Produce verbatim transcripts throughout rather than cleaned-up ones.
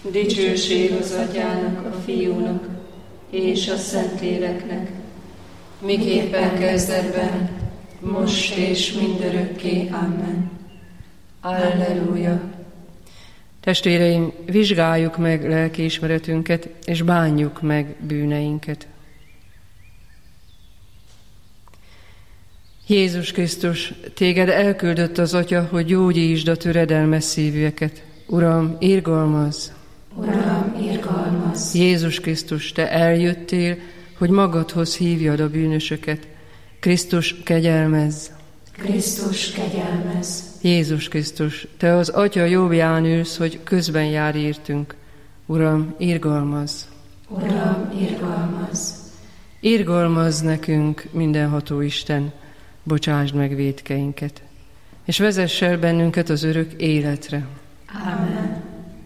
Dicsőség az Atyának, a Fiúnak és a Szentléleknek, miképpen kezdetben, most és mindörökké. Amen. Alleluja. Testvéreim, vizsgáljuk meg lelkiismeretünket, és bánjuk meg bűneinket. Jézus Krisztus, téged elküldött az Atya, hogy gyógyítsd a töredelmes szívűeket. Uram, irgalmazz! Uram, irgalmazz! Jézus Krisztus, te eljöttél, hogy magadhoz hívjad a bűnösöket. Krisztus, kegyelmezz! Krisztus, kegyelmezz! Jézus Krisztus, te az Atya jobbján ülsz, hogy közben jár értünk. Uram, irgalmazz! Uram, irgalmazz! Irgalmazz nekünk, mindenható Isten, bocsásd meg vétkeinket, és vezess el bennünket az örök életre. Amen.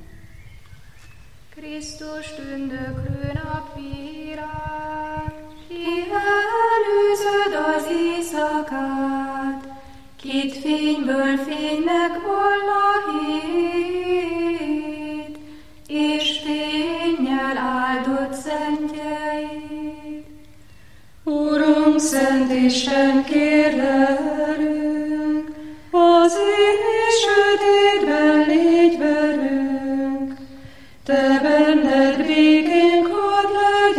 Krisztus tündöklő napvilág, ki előzöd az éjszakát, kit fényből fénynek volna hét, és fénnyel áldott szentjeid. Urunk, Szent Isten, kérlelünk, az éj sötétben légy velünk, te benned békénk hadd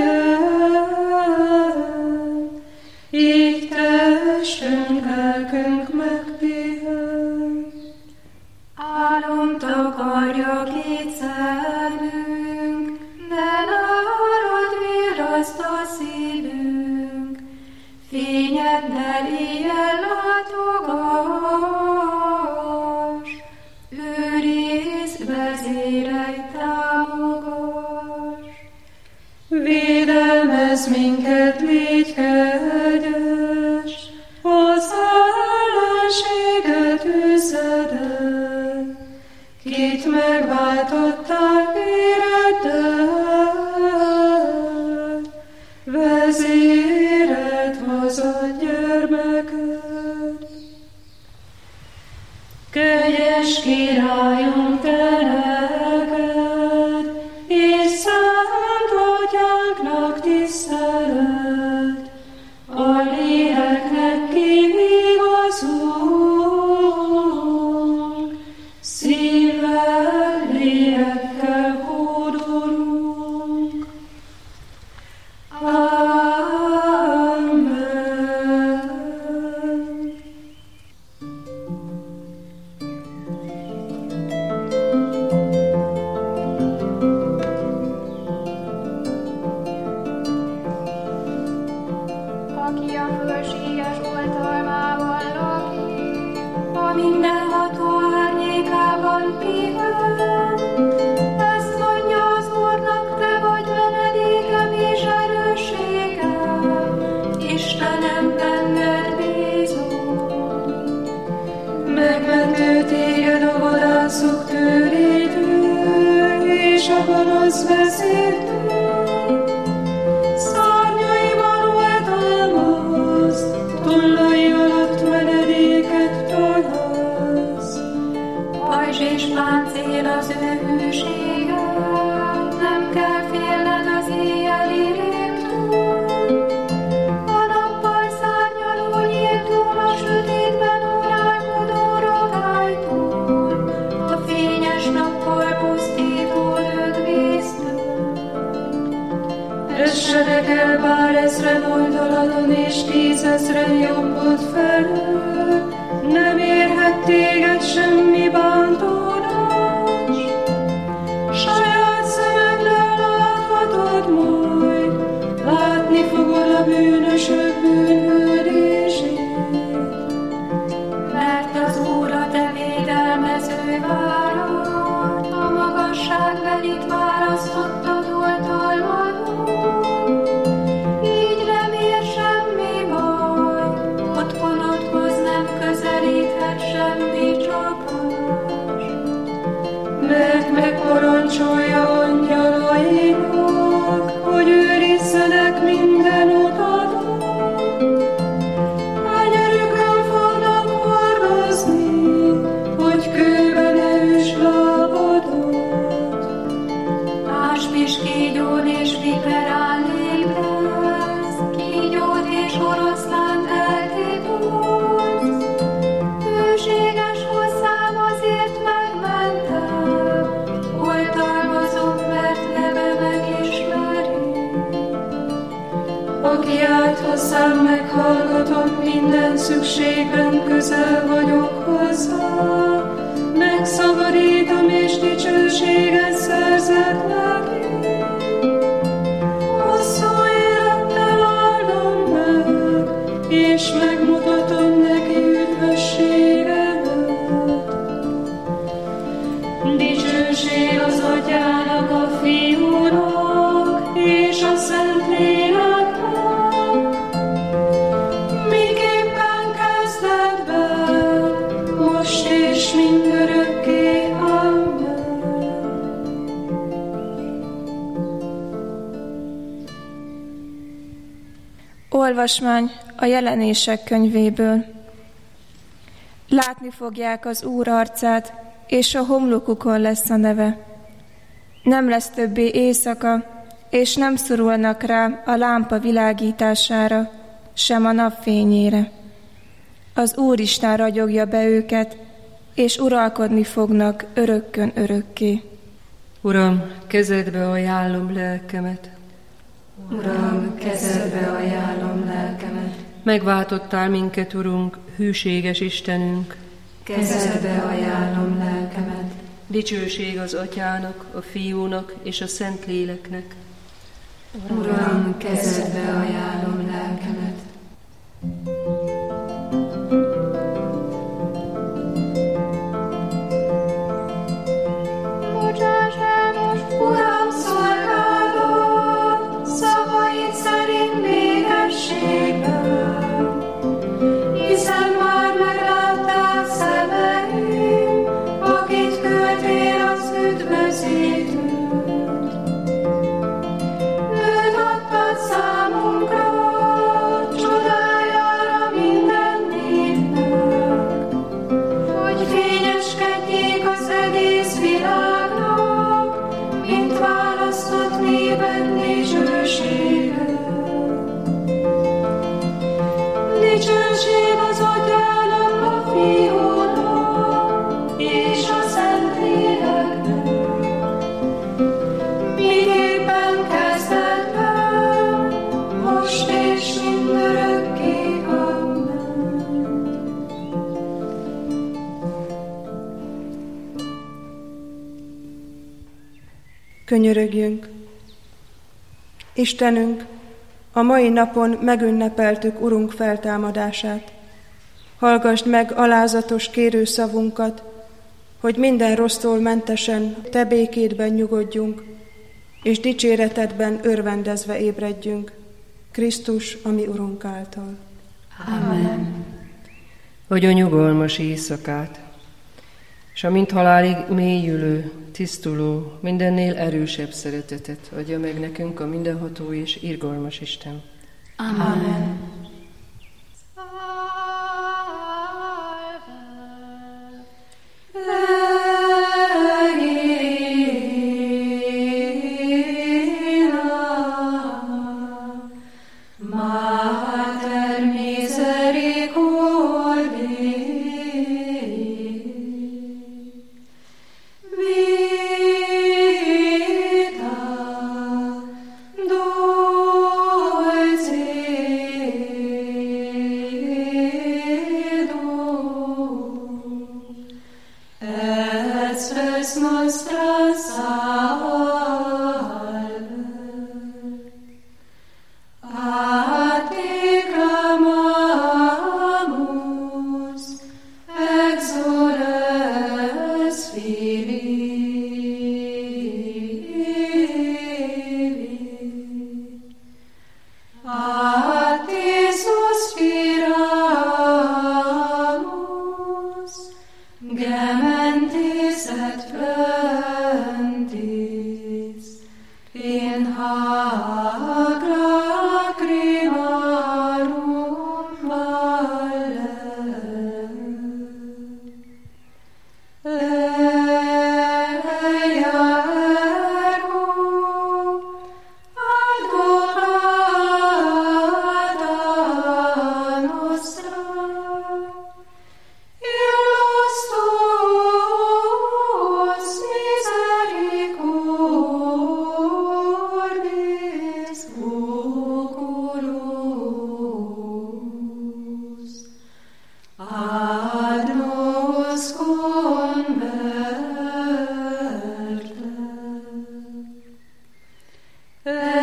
legyen, így testünk, lelkünk megpihen. Álom takarja két szemünk, de nálad virraszt a szívünk, fényeddel éjjel látogass, őrizd, vezérelj, támogass. Védelmezz minket, légy kegyes, az ellenséget üzed el, kit megváltottál véreddel, vezéreld hazad gyermeked. Kegyes Királyunk, te neked, és Szent Atyánknak tisztelet, a léleknek kivigazunk, szívvel, lélekkel hódolunk. Amen. Aki a fölséges oltalmával lakik, a mindenható árnyékában pihen, ezt mondja az Úrnak, te vagy menedékem és erősségem, Istenem, benned bízom. Megmentő téged a vadászok tőrétől, és a gonosz vezértől. Szárnyaiban oltalmaz, tollai alatt menedéket találsz. Pajzs és páncél az ő hűsége, nem kell félned az éjjeli rémtől. A nappal szárnyaló nyíltól, a sötétben órálkodó rogálytól, a fényes nappal pusztító lökvésztől. Essenek el bár ezren oldaladon, és tízezren jobbod felől, nem érhet téged semmi bántódás. Saját szemeddel láthatod majd, látni fogod a bűnösök bűnhődését. Mert az Úr a te védelmező várad, a magasságbelit választottad oltalmadon. Így nem ér semmi baj, otthonodhoz nem közelíthet semmi csapás. Mert megparancsolja angyalainak, hogy őrizzenek minden utadon. Ágyerükön fognak hordozni, hogy kőbe ne üsd lábadat. is kígyón és viperán lébrez, kígyót és oroszlánt eltépolsz. Hőséges hozzám azért megmentem, oltalmazom, mert neve megismeri. Aki állt hozzám, meghallgatom, minden szükségben közel vagyok hozzá. Megszabadítom és dicsőséget szerzek neki. Hosszú élettel áldom meg, és megmutatom neki üdvösségemet. Dicsőség az Atyának, a Fiúnak, és a Szentléleknek, miképpen kezdetben, most és mindörökké. Amen. Olvasmány a Jelenések könyvéből. Látni fogják az Úr arcát, és a homlokukon lesz a neve. Nem lesz többé éjszaka, és nem szorulnak rá a lámpa világítására, sem a napfényére. Az Úristen ragyogja be őket, és uralkodni fognak örökkön örökké. Uram, kezedbe ajánlom lelkemet. Uram, kezedbe ajánlom lelkemet. Megváltottál minket, Urunk, hűséges Istenünk. Kezedbe ajánlom lelkemet. Dicsőség az Atyának, a Fiúnak és a Szentléleknek. Uram, kezedbe ajánlom lelkemet. Bocsáss el most, Uram, szolgálatot, szavaid szerint békességben, hiszen már meglátták szemeim, akit küldtél az üdvözítőt. Őt adtad számunkra, csodájára minden népnek, hogy fényeskedjék az egész világnak, mint választott néped dicsősége. Dicsőség az Atyának, a Fiúnak és a Szentléleknek, miképpen kezdetben, most és mindörökké. Amen. Könyörögjünk! Istenünk, a mai napon megünnepeltük Urunk feltámadását. Hallgasd meg alázatos kérőszavunkat, hogy minden rossztól mentesen Te békédben nyugodjunk, és dicséretedben örvendezve ébredjünk, Krisztus, a mi Urunk által. Amen. Adja nyugalmas éjszakát, és a mint halálig mélyülő, tisztuló, mindennél erősebb szeretetet adja meg nekünk a mindenható és irgalmas Isten. Amen. Gementis et plentis.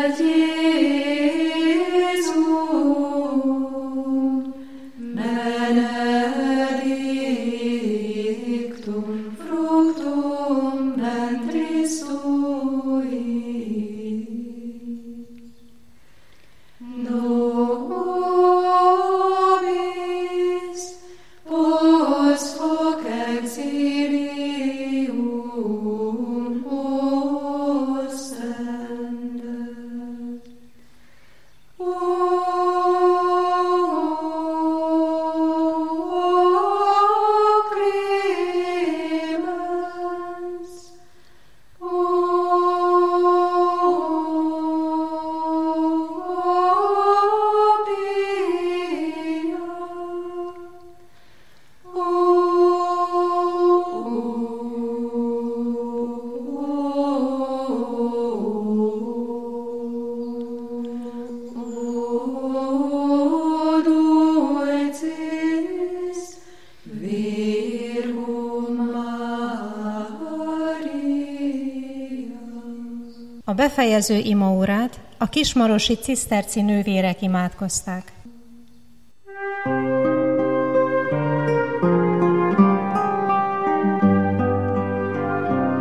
A befejező imaórát a kismarosi ciszterci nővérek imádkozták.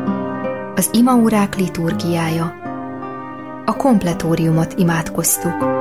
Az imaórák liturgiája. A kompletóriumot imádkoztuk.